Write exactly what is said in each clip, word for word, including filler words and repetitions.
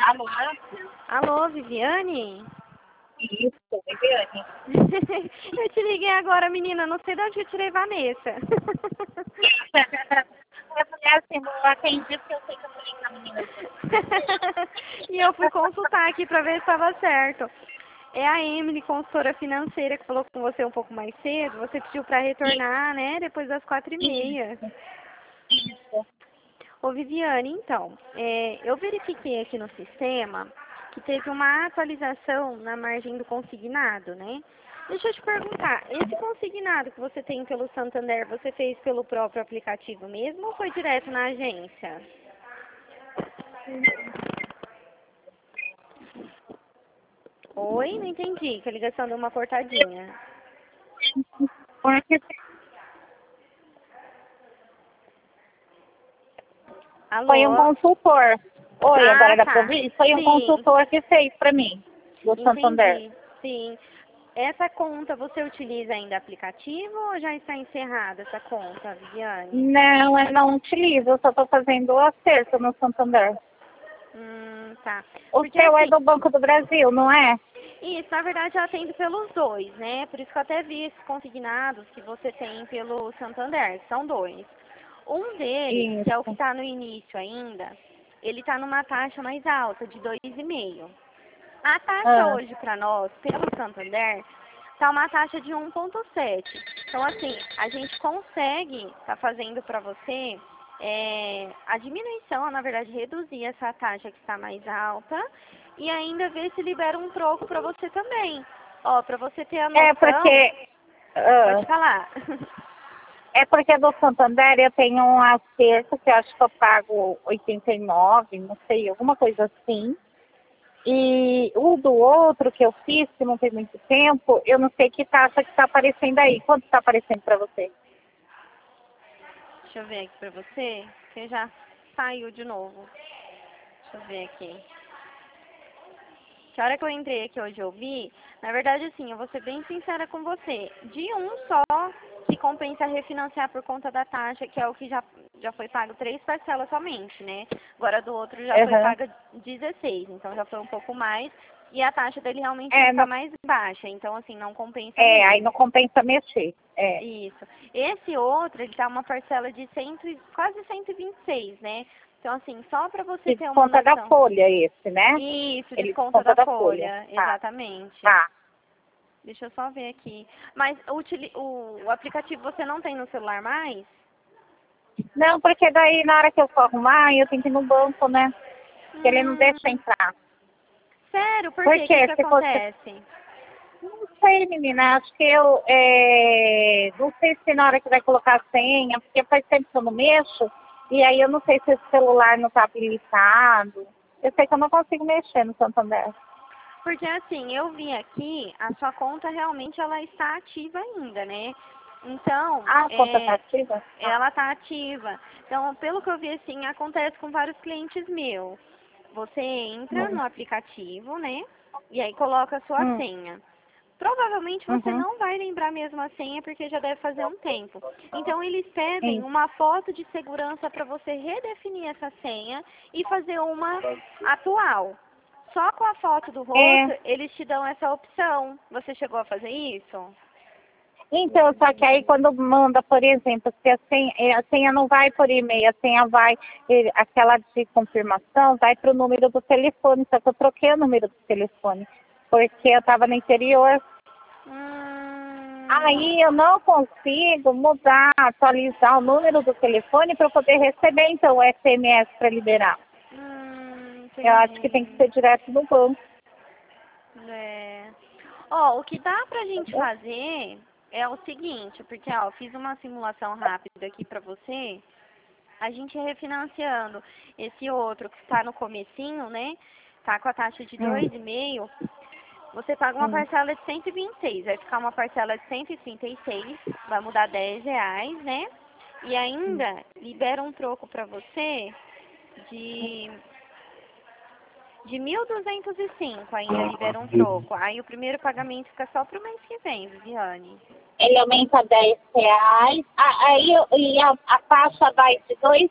Alô? Alô, Viviane? Isso, Viviane. Eu te liguei agora, menina. Não sei de onde eu tirei Vanessa. Eu falei assim, não atendi porque eu sei que eu vou ligar a menina. E eu fui consultar aqui pra ver se estava certo. É a Emily, consultora financeira, que falou com você um pouco mais cedo. Você pediu pra retornar, né? Depois das quatro e meia. Isso. Ô, Viviane, então, é, eu verifiquei aqui no sistema que teve uma atualização na margem do consignado, né? Deixa eu te perguntar, esse consignado que você tem pelo Santander, você fez pelo próprio aplicativo mesmo ou foi direto na agência? Oi, não entendi, que a ligação deu uma cortadinha. Porque Alô? foi um consultor. Oi, Ah, agora dá tá. pra ouvir? Foi um Sim, consultor que fez pra mim, do Santander. entendi. Sim. Essa conta você utiliza ainda aplicativo ou já está encerrada essa conta, Viviane? Não, eu não utilizo, eu só tô fazendo o acerto no Santander. Hum, tá. O Porque seu é assim, do Banco do Brasil, não é? isso, na verdade, eu atendo pelos dois, né? Por isso que eu até vi esses consignados que você tem pelo Santander, que são dois. Um deles, que é o que Isso. está no início ainda, ele está numa taxa mais alta, de dois vírgula cinco. A taxa Ah, hoje para nós, pelo Santander, está uma taxa de um vírgula sete. Então, assim, a gente consegue estar fazendo para você é, a diminuição, na verdade, reduzir essa taxa que está mais alta e ainda ver se libera um troco para você também. Ó, para você ter a é noção, porque... ah, pode falar. É porque do Santander eu tenho um acerto que eu acho que eu pago oitenta e nove, não sei, alguma coisa assim. E o do outro que eu fiz, que não tem muito tempo, eu não sei que taxa que está aparecendo aí. Quanto está aparecendo para você? Deixa eu ver aqui para você, que já saiu de novo. Deixa eu ver aqui. Que a hora que eu entrei aqui hoje eu vi, na verdade assim, eu vou ser bem sincera com você, de um só que compensa refinanciar por conta da taxa, que é o que já, já foi pago três parcelas somente, né? Agora do outro já foi Uhum. paga dezesseis, então já foi um pouco mais, e a taxa dele realmente já É, está não, mais baixa, então assim, não compensa é, aí mesmo. não compensa mexer. É. Isso. Esse outro, ele tá uma parcela de cem, e- quase cento e vinte e seis, né? Então assim, só para você Que ter uma desconta da noção. folha esse, né? Isso, Ele desconta desconta da da folha. folha, Tá, exatamente. tá. Deixa eu só ver aqui. Mas o, utili- o, o aplicativo você não tem no celular mais? Não, porque daí na hora que eu for arrumar, eu tenho que ir no banco, né? Porque ele não Hum, deixa entrar. sério? Por quê? O que Porque que se fosse acontece? Não sei, menina. Acho que eu. É... Não sei se na hora que vai colocar a senha, porque faz tempo que eu não mexo. E aí eu não sei se esse celular não está habilitado. Eu sei que eu não consigo mexer no Santander. Porque assim, eu vi aqui, a sua conta realmente ela está ativa ainda, né? Então, Ah, a conta está é, ativa? Ah. ela está ativa. Então, pelo que eu vi assim, acontece com vários clientes meus. Você entra Hum. no aplicativo, né? E aí coloca a sua Hum. senha. Provavelmente você Uhum. não vai lembrar mesmo a senha porque já deve fazer um tempo. Então eles pedem Sim. uma foto de segurança para você redefinir essa senha e fazer uma atual. Só com a foto do É. rosto eles te dão essa opção. Você chegou a fazer isso? Então, só que aí quando manda, por exemplo, se a senha, eh, a senha não vai por e-mail, a senha vai, eh, aquela de confirmação, vai para o número do telefone, só que eu troquei o número do telefone, porque eu estava no interior. Hum, Aí eu não consigo mudar, atualizar o número do telefone para eu poder receber, então, o S M S para liberar. hum, Eu acho que tem que entendi. ser direto no banco, É. Ó, o que dá pra gente entendeu? fazer é o seguinte, porque ó, eu fiz uma simulação rápida aqui pra você. A gente refinanciando esse outro que está no comecinho, né? Tá com a taxa de Hum, dois e meio. Você paga uma hum. parcela de cento e vinte e seis, vai ficar uma parcela de cento e trinta e seis, vai mudar dez reais, né? E ainda libera um troco para você de de mil duzentos e cinco, ainda libera um troco. Aí o primeiro pagamento fica só pro mês que vem, Viviane. Ele aumenta dez reais, ah, aí eu- e a, a taxa vai de dois.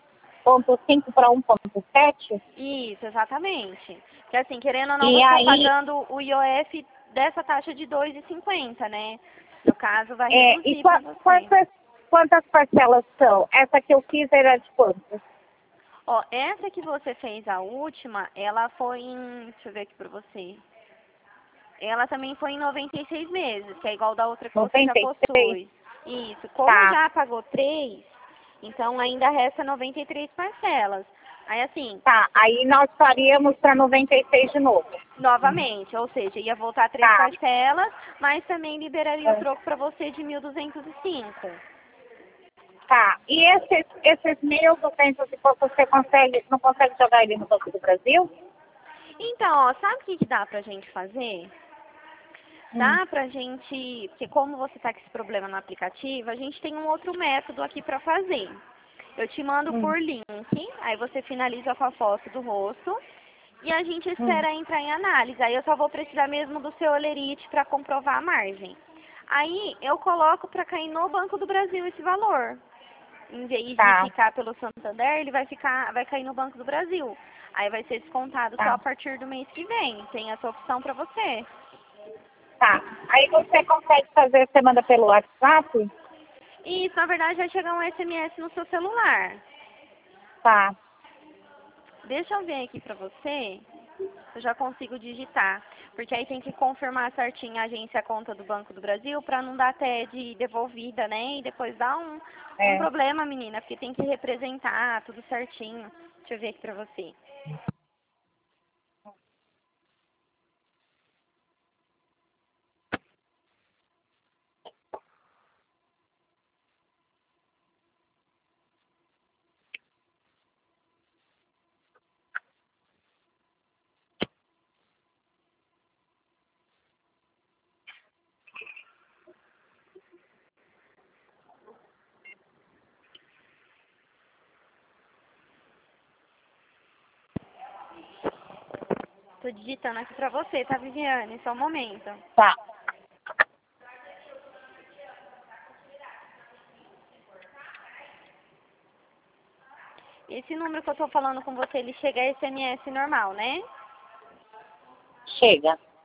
ponto cinco para um ponto sete? Isso, exatamente. Porque assim, querendo ou não, E você está aí, pagando o I O F dessa taxa de dois reais e cinquenta, né? No caso, vai é, e reduzir para qua- você. quantas, quantas parcelas são? Essa que eu fiz era de quantas? Ó, essa que você fez, a última, ela foi em... Deixa eu ver aqui pra você. Ela também foi em noventa e seis meses, que é igual da outra que você já noventa e seis? possui. Isso. Como Tá, já pagou três, então ainda resta noventa e três parcelas. Aí assim, tá. Aí nós faríamos para noventa e seis de novo. novamente, ou seja, ia voltar três Tá. parcelas, mas também liberaria o É. troco para você de mil duzentos e cinco. Tá. E esses, esses mil duzentos e pouco, você consegue, não consegue jogar ele no Banco do Brasil? Então, ó, sabe o que, que dá pra gente fazer? Hum. Dá pra gente, porque como você tá com esse problema no aplicativo, a gente tem um outro método aqui pra fazer. Eu te mando Hum. por link, aí você finaliza com a foto do rosto e a gente Hum. espera entrar em análise. Aí eu só vou precisar mesmo do seu olerite para comprovar a margem. Aí eu coloco para cair no Banco do Brasil esse valor. Em vez de Tá, ficar pelo Santander, ele vai ficar, vai cair no Banco do Brasil. Aí vai ser descontado só tá, a partir do mês que vem. Tem essa opção para você. tá. Aí você consegue fazer, você manda pelo WhatsApp? E isso, na verdade, vai chegar um S M S no seu celular. Tá, Deixa eu ver aqui pra você. Eu já consigo digitar. Porque aí tem que confirmar certinho a agência, a conta do Banco do Brasil, pra não dar até de devolvida, né? E depois dar um, um é. problema, menina, porque tem que representar tudo certinho. Deixa eu ver aqui pra você. Tô digitando aqui pra você, tá, Viviane? Só um momento. Tá. Esse número que eu tô falando com você, ele chega a S M S normal, né? Chega.